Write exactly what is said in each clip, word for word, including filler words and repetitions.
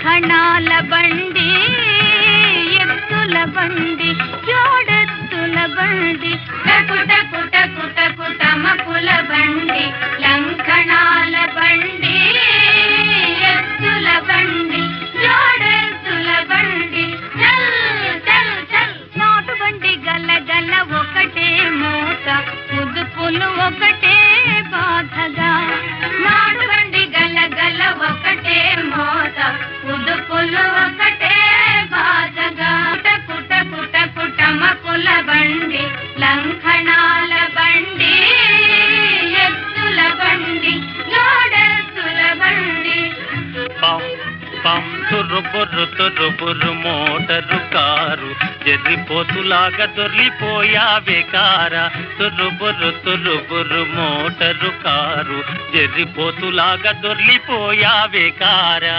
లంఘనాల బండి ఎత్తుల బండి జోడెత్తుల బండి టకుట కుట కుట కుటమకుల బండి లంఘనాల బండి ఎత్తుల బండి జోడెత్తుల బండి చల్ చల్ చల్ నాటు బండి గల గల ఒకటే మోత ముదుపులు ఒకటే బాధగా నాటు బండి గల గల ఒకటే మోత ముదుపులు ఒకటే బాధగా కుట కుట కుటమకుల బండి లంఘనాల బండి ఎత్తుల బండి జోడెత్తుల బండి పం పం తుర్రు బుర్రు తుర్రు బుర్రు మోటరు కారు ఎర్రిపోతులాగా దొర్లిపోయావే కారా తుర్రు బుర్రు తుర్రు బుర్రు మోటరు కారు ఎర్రిపోతులాగా దొర్లిపోయావే కారా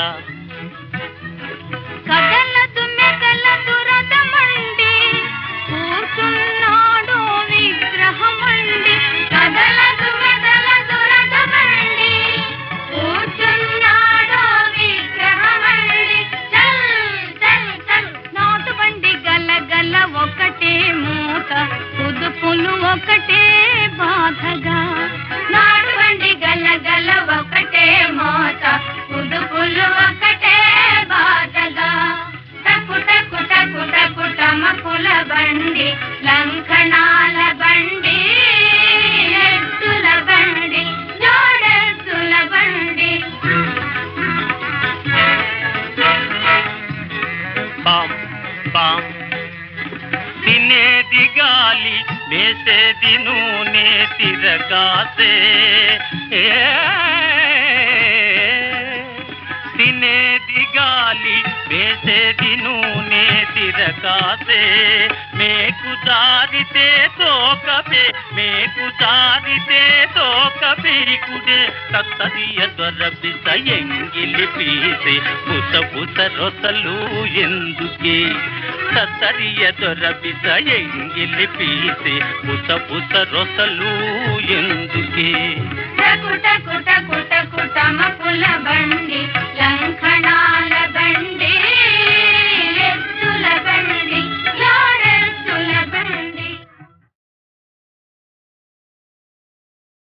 కదలదు మెదలదు రథమండి కూర్చున్నాడు విగ్రహమండి కదలదు మెదలదు రథమండి కూర్చున్నాడు విగ్రహమండి చల్ చల్ చల్ నాటు బండి గల గల ఒకటే మూట కుదుపులు ఒకటే బాధగా నాటు బండి గల గల ఒకటే మోత కుదుపులు ఒకటే బాధగా టకుట కుట కుట కుటమకుల బండి లంఘనాల బండి ఎత్తుల బండి జోడెత్తుల బండి పాం పాం తినేది గాలి వేసేది నూనె తిరగాసే తినేది గాలి వేసేది నూనె తిరగాసే మేకు జారితే తోకపే మేకు జారితే తోకపే కుడే తత్తరియ దొరబిస ఎంగిలి పీసే బుస బుస రొసలు ఎందుకే తత్తరియ దొరబిస ఎంగిలి పీసే బుస బుస రొసలు ఎందుకే